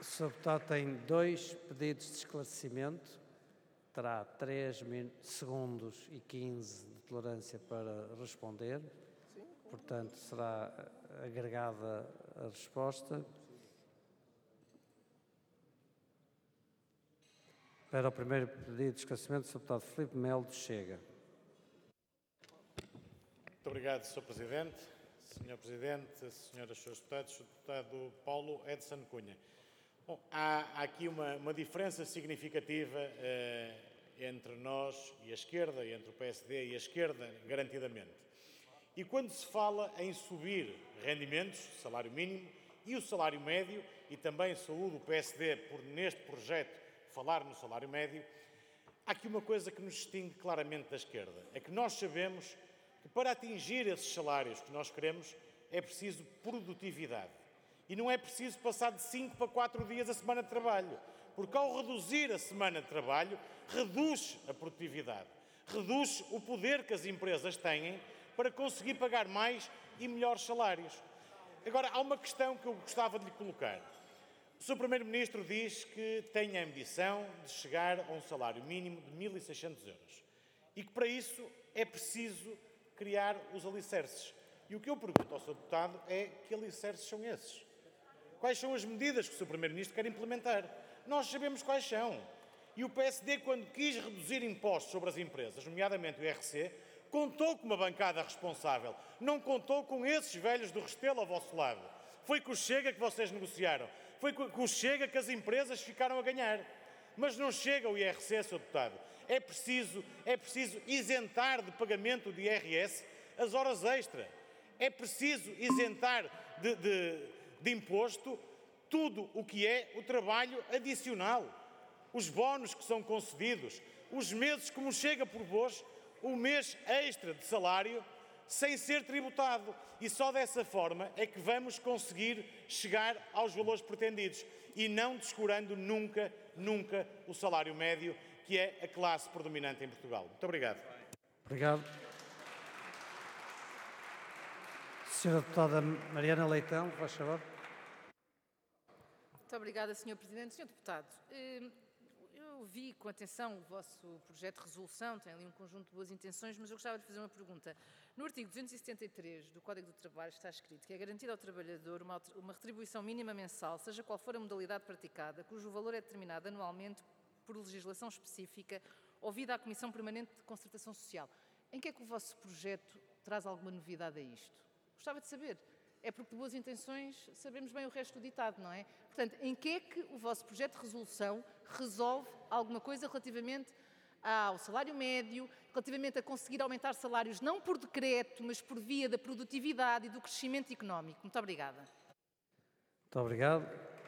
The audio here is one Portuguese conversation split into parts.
O Sr. Deputado tem 2 pedidos de esclarecimento. Terá 3 segundos e 15 de tolerância para responder. Portanto, será agregada a resposta. Para o primeiro pedido de esclarecimento, o Sr. Deputado Filipe Melo do Chega. Muito obrigado, Sr. Presidente. Sr. Presidente, Senhoras e Srs. Deputados, Sr. Deputado Paulo Edson Cunha. Bom, há aqui uma diferença significativa entre nós e a esquerda, entre o PSD e a esquerda, garantidamente. E quando se fala em subir rendimentos, salário mínimo e o salário médio, e também saúdo o PSD por, neste projeto, falar no salário médio, há aqui uma coisa que nos distingue claramente da esquerda. É que nós sabemos que para atingir esses salários que nós queremos é preciso produtividade. E não é preciso passar de 5 para 4 dias a semana de trabalho, porque ao reduzir a semana de trabalho, reduz a produtividade, reduz o poder que as empresas têm para conseguir pagar mais e melhores salários. Agora, há uma questão que eu gostava de lhe colocar. O Sr. Primeiro-Ministro diz que tem a ambição de chegar a um salário mínimo de 1.600 euros e que para isso é preciso criar os alicerces. E o que eu pergunto ao Sr. Deputado é que alicerces são esses? Quais são as medidas que o Sr. Primeiro-Ministro quer implementar? Nós sabemos quais são. E o PSD, quando quis reduzir impostos sobre as empresas, nomeadamente o IRC, contou com uma bancada responsável. Não contou com esses velhos do Restelo ao vosso lado. Foi com o Chega que vocês negociaram. Foi com o Chega que as empresas ficaram a ganhar. Mas não chega o IRC, Sr. Deputado. É preciso isentar de pagamento de IRS as horas extra. É preciso isentar de imposto tudo o que é o trabalho adicional. Os bónus que são concedidos, os meses, como Chega propôs, o mês extra de salário sem ser tributado. E só dessa forma é que vamos conseguir chegar aos valores pretendidos e não descurando nunca o salário médio, que é a classe predominante em Portugal. Muito obrigado. Obrigado. Sra. Deputada Mariana Leitão, faz favor. Muito obrigada, Sr. Presidente. Sr. Deputado, eu vi com atenção o vosso projeto de resolução, tem ali um conjunto de boas intenções, mas eu gostava de fazer uma pergunta. No artigo 273 do Código do Trabalho está escrito que é garantida ao trabalhador uma retribuição mínima mensal, seja qual for a modalidade praticada, cujo valor é determinado anualmente por legislação específica, ouvida à Comissão Permanente de Concertação Social. Em que é que o vosso projeto traz alguma novidade a isto? Gostava de saber. É porque de boas intenções sabemos bem o resto do ditado, não é? Portanto, em que é que o vosso projeto de resolução resolve alguma coisa relativamente ao salário médio, relativamente a conseguir aumentar salários não por decreto, mas por via da produtividade e do crescimento económico? Muito obrigada. Muito obrigado.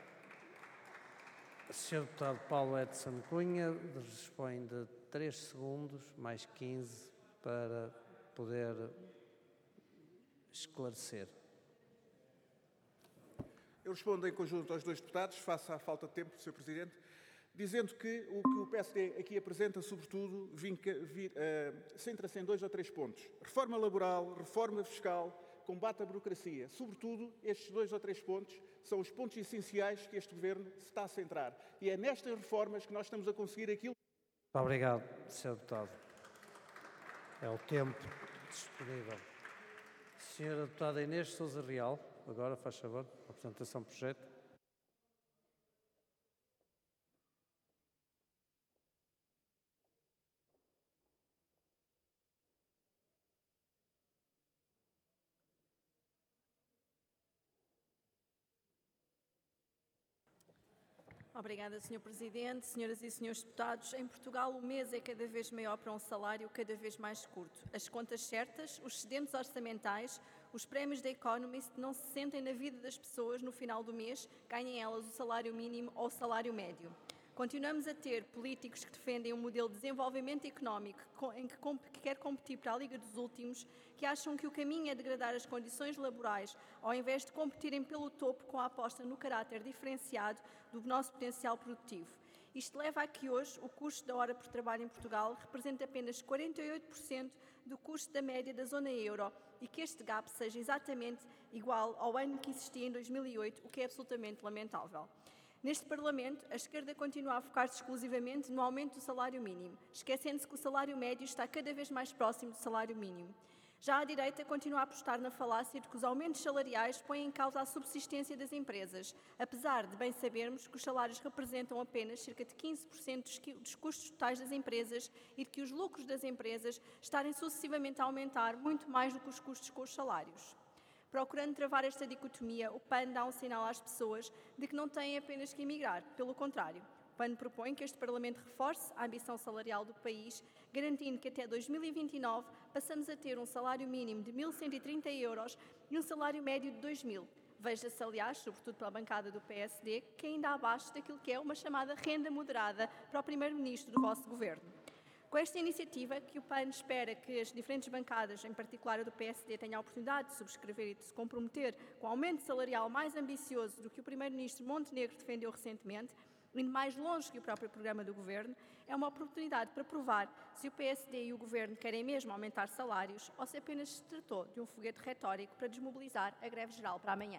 O Sr. Deputado Paulo Edson Cunha dispõe de 3 segundos, mais 15, para poder esclarecer. Eu respondo em conjunto aos 2 deputados, face à falta de tempo, Sr. Presidente, dizendo que o que o PSD aqui apresenta, sobretudo, centra-se em 2 ou 3 pontos. Reforma laboral, reforma fiscal, combate à burocracia. Sobretudo, estes 2 ou 3 pontos são os pontos essenciais que este Governo se está a centrar. E é nestas reformas que nós estamos a conseguir aquilo. Muito obrigado, Sr. Deputado. É o tempo disponível. Sra. Deputada Inês Sousa Real, agora faz favor, a apresentação do projeto. Obrigada, Sr. Presidente. Senhoras e senhores deputados, em Portugal o mês é cada vez maior para um salário cada vez mais curto. As contas certas, os excedentes orçamentais, os prémios da Economist não se sentem na vida das pessoas no final do mês, ganhem elas o salário mínimo ou o salário médio. Continuamos a ter políticos que defendem um modelo de desenvolvimento económico que quer competir para a Liga dos Últimos, que acham que o caminho é degradar as condições laborais, ao invés de competirem pelo topo com a aposta no caráter diferenciado do nosso potencial produtivo. Isto leva a que hoje o custo da hora por trabalho em Portugal represente apenas 48% do custo da média da zona euro e que este gap seja exatamente igual ao ano que existia em 2008, o que é absolutamente lamentável. Neste Parlamento, a esquerda continua a focar-se exclusivamente no aumento do salário mínimo, esquecendo-se que o salário médio está cada vez mais próximo do salário mínimo. Já a direita continua a apostar na falácia de que os aumentos salariais põem em causa a subsistência das empresas, apesar de bem sabermos que os salários representam apenas cerca de 15% dos custos totais das empresas e de que os lucros das empresas estarem sucessivamente a aumentar muito mais do que os custos com os salários. Procurando travar esta dicotomia, o PAN dá um sinal às pessoas de que não têm apenas que emigrar, pelo contrário. O PAN propõe que este Parlamento reforce a ambição salarial do país, garantindo que até 2029 passamos a ter um salário mínimo de 1.130 euros e um salário médio de 2.000. Veja-se, aliás, sobretudo pela bancada do PSD, que ainda abaixo daquilo que é uma chamada renda moderada para o Primeiro-Ministro do vosso Governo. Com esta iniciativa, que o PAN espera que as diferentes bancadas, em particular a do PSD, tenham a oportunidade de subscrever e de se comprometer com um aumento salarial mais ambicioso do que o Primeiro-Ministro Montenegro defendeu recentemente, indo mais longe que o próprio programa do Governo, é uma oportunidade para provar se o PSD e o Governo querem mesmo aumentar salários ou se apenas se tratou de um foguete retórico para desmobilizar a greve geral para amanhã.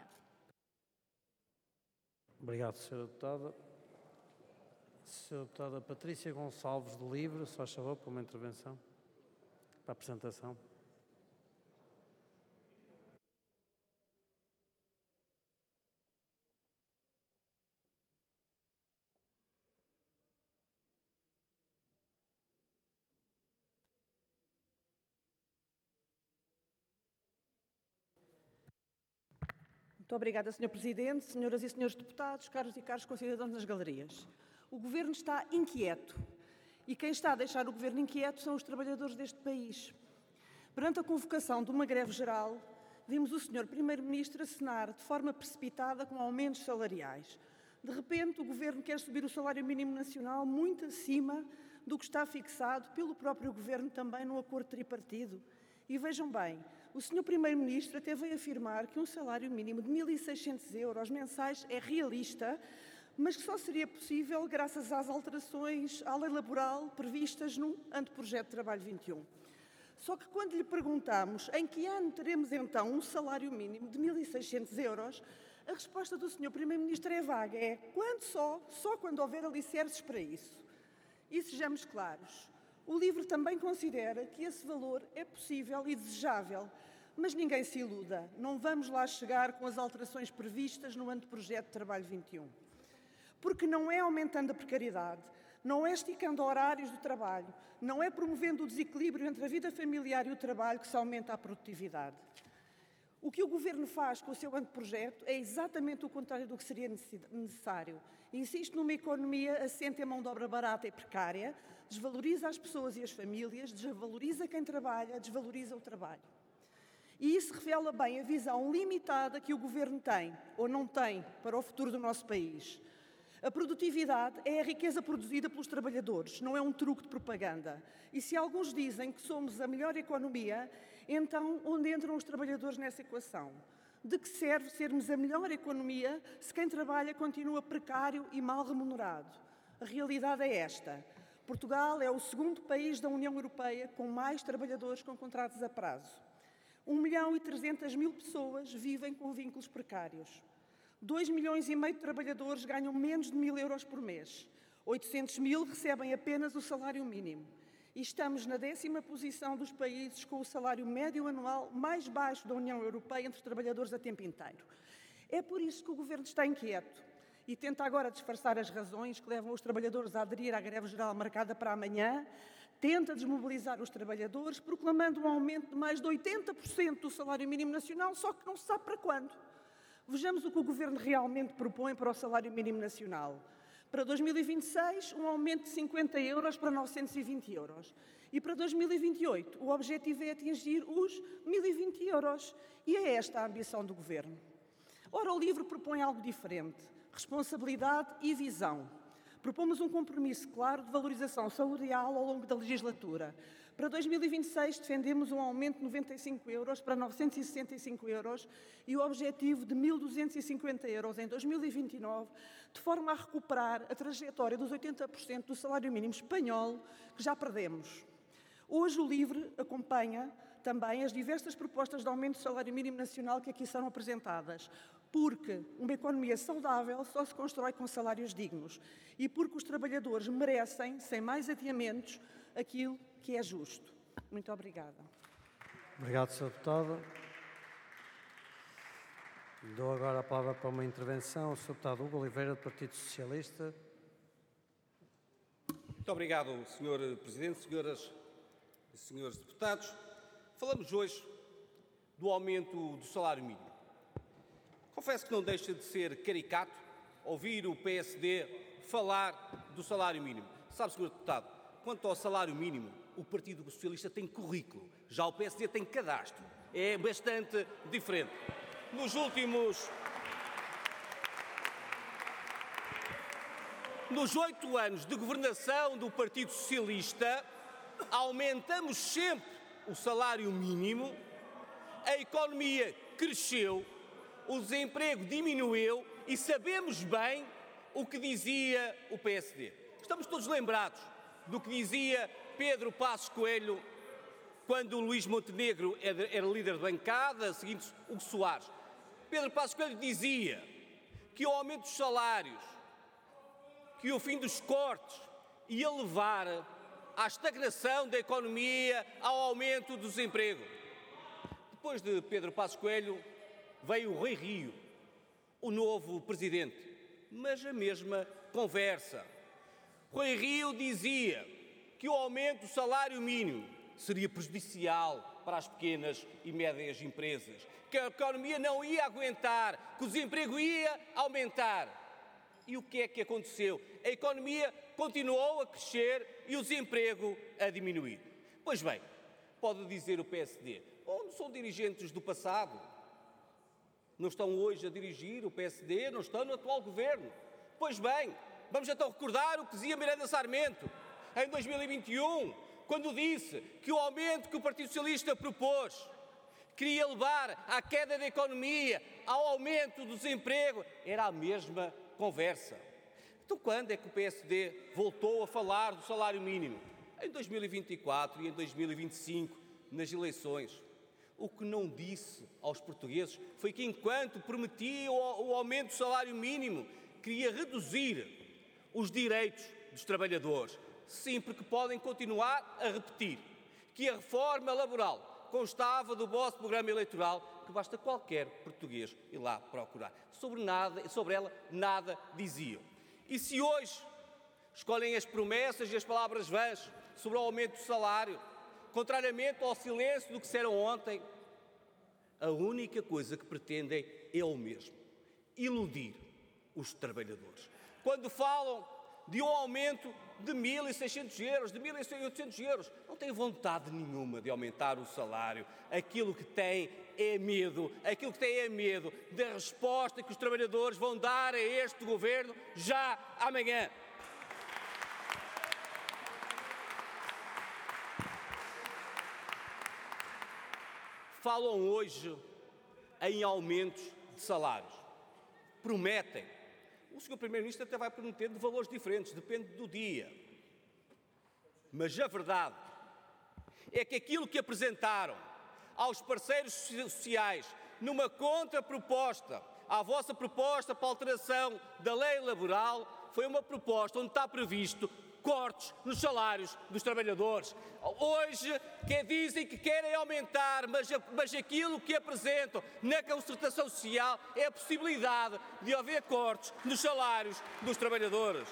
Obrigado, Sra. Deputada. Sra. Deputada Patrícia Gonçalves de Livre, só favor, para uma intervenção, para a apresentação. Muito obrigada, Sr. Presidente, senhoras e senhores deputados, caros e caros concidadãos nas galerias. O Governo está inquieto e quem está a deixar o Governo inquieto são os trabalhadores deste país. Perante a convocação de uma greve geral, vimos o Sr. Primeiro-Ministro acenar de forma precipitada com aumentos salariais. De repente, o Governo quer subir o salário mínimo nacional muito acima do que está fixado pelo próprio Governo também no acordo tripartido. E vejam bem, o Sr. Primeiro-Ministro até veio afirmar que um salário mínimo de 1.600 euros mensais é realista, mas que só seria possível graças às alterações à lei laboral previstas no anteprojeto de trabalho 21. Só que quando lhe perguntamos em que ano teremos então um salário mínimo de 1.600 euros, a resposta do Sr. Primeiro-Ministro é vaga, é quando só quando houver alicerces para isso. E sejamos claros, o LIVRE também considera que esse valor é possível e desejável, mas ninguém se iluda, não vamos lá chegar com as alterações previstas no anteprojeto de trabalho 21. Porque não é aumentando a precariedade, não é esticando horários do trabalho, não é promovendo o desequilíbrio entre a vida familiar e o trabalho que se aumenta a produtividade. O que o Governo faz com o seu anteprojeto é exatamente o contrário do que seria necessário. Insiste numa economia assente em mão de obra barata e precária, desvaloriza as pessoas e as famílias, desvaloriza quem trabalha, desvaloriza o trabalho. E isso revela bem a visão limitada que o Governo tem, ou não tem, para o futuro do nosso país. A produtividade é a riqueza produzida pelos trabalhadores, não é um truque de propaganda. E se alguns dizem que somos a melhor economia, então onde entram os trabalhadores nessa equação? De que serve sermos a melhor economia se quem trabalha continua precário e mal remunerado? A realidade é esta. Portugal é o segundo país da União Europeia com mais trabalhadores com contratos a prazo. 1.300.000 pessoas vivem com vínculos precários. 2,5 milhões de trabalhadores ganham menos de 1.000 euros por mês. 800.000 recebem apenas o salário mínimo. E estamos na 10ª posição dos países com o salário médio anual mais baixo da União Europeia entre os trabalhadores a tempo inteiro. É por isso que o Governo está inquieto e tenta agora disfarçar as razões que levam os trabalhadores a aderir à greve geral marcada para amanhã, tenta desmobilizar os trabalhadores, proclamando um aumento de mais de 80% do salário mínimo nacional, só que não se sabe para quando. Vejamos o que o Governo realmente propõe para o salário mínimo nacional. Para 2026, um aumento de 50 euros para 920 euros. E para 2028, o objetivo é atingir os 1.020 euros. E é esta a ambição do Governo. Ora, o LIVRE propõe algo diferente. Responsabilidade e visão. Propomos um compromisso claro de valorização salarial ao longo da legislatura. Para 2026, defendemos um aumento de 95 euros para 965 euros e o objetivo de 1.250 euros em 2029, de forma a recuperar a trajetória dos 80% do salário mínimo espanhol que já perdemos. Hoje o LIVRE acompanha também as diversas propostas de aumento do salário mínimo nacional que aqui são apresentadas. porque uma economia saudável só se constrói com salários dignos e porque os trabalhadores merecem, sem mais adiamentos, aquilo que é justo. Muito obrigada. Obrigado, Sr. Deputado. Dou agora a palavra para uma intervenção ao Sr. Deputado Hugo Oliveira, do Partido Socialista. Muito obrigado, Sr. Presidente, senhoras e senhores deputados. Falamos hoje do aumento do salário mínimo. Confesso que não deixa de ser caricato ouvir o PSD falar do salário mínimo. Sabe, Sr. Deputado, quanto ao salário mínimo, o Partido Socialista tem currículo, já o PSD tem cadastro. É bastante diferente. Nos últimos 8 anos de governação do Partido Socialista, aumentamos sempre o salário mínimo, a economia cresceu, o desemprego diminuiu e sabemos bem o que dizia o PSD. Estamos todos lembrados do que dizia Pedro Passos Coelho quando o Luís Montenegro era líder de bancada, seguindo Hugo Soares. Pedro Passos Coelho dizia que o aumento dos salários, que o fim dos cortes ia levar à estagnação da economia, ao aumento do desemprego. Depois de Pedro Passos Coelho, veio o Rui Rio, o novo presidente, mas a mesma conversa. Rui Rio dizia que o aumento do salário mínimo seria prejudicial para as pequenas e médias empresas, que a economia não ia aguentar, que o desemprego ia aumentar. E o que é que aconteceu? A economia continuou a crescer e o desemprego a diminuir. Pois bem, pode dizer o PSD, onde são dirigentes do passado? Não estão hoje a dirigir o PSD, não estão no atual governo. Pois bem, vamos então recordar o que dizia Miranda Sarmento em 2021, quando disse que o aumento que o Partido Socialista propôs queria levar à queda da economia, ao aumento do desemprego. Era a mesma conversa. Então, quando é que o PSD voltou a falar do salário mínimo? Em 2024 e em 2025, nas eleições. O que não disse aos portugueses foi que, enquanto prometia o aumento do salário mínimo, queria reduzir os direitos dos trabalhadores. Sim, porque podem continuar a repetir que a reforma laboral constava do vosso programa eleitoral, que basta qualquer português ir lá procurar. Sobre ela, nada diziam. E se hoje escolhem as promessas e as palavras vãs sobre o aumento do salário, contrariamente ao silêncio do que disseram ontem, a única coisa que pretendem é o mesmo: iludir os trabalhadores. Quando falam de um aumento de 1.600 euros, de 1.800 euros, não têm vontade nenhuma de aumentar o salário. Aquilo que têm é medo da resposta que os trabalhadores vão dar a este governo já amanhã. Falam hoje em aumentos de salários. Prometem. O Sr. Primeiro-Ministro até vai prometendo valores diferentes, depende do dia. Mas a verdade é que aquilo que apresentaram aos parceiros sociais numa contraproposta à vossa proposta para a alteração da lei laboral foi uma proposta onde está previsto cortes nos salários dos trabalhadores. Hoje dizem que querem aumentar, mas aquilo que apresentam na concertação social é a possibilidade de haver cortes nos salários dos trabalhadores.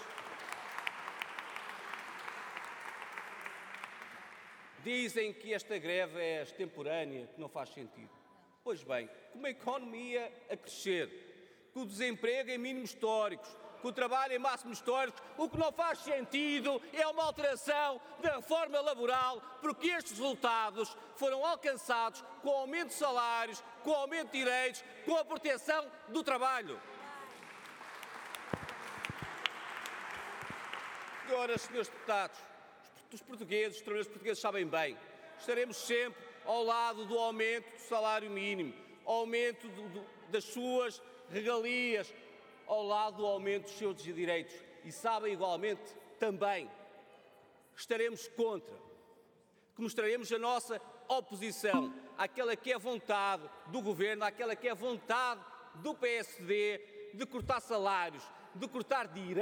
Dizem que esta greve é extemporânea, que não faz sentido. Pois bem, com uma economia a crescer, com o desemprego em mínimos históricos, com o trabalho em máximos históricos, o que não faz sentido é uma alteração da reforma laboral, porque estes resultados foram alcançados com o aumento de salários, com o aumento de direitos, com a proteção do trabalho. Agora, senhores deputados, os trabalhadores portugueses sabem bem, estaremos sempre ao lado do aumento do salário mínimo, aumento das suas regalias, ao lado do aumento dos seus direitos. E sabem igualmente também, estaremos contra, que mostraremos a nossa oposição àquela que é a vontade do Governo, àquela que é a vontade do PSD de cortar salários, de cortar direitos.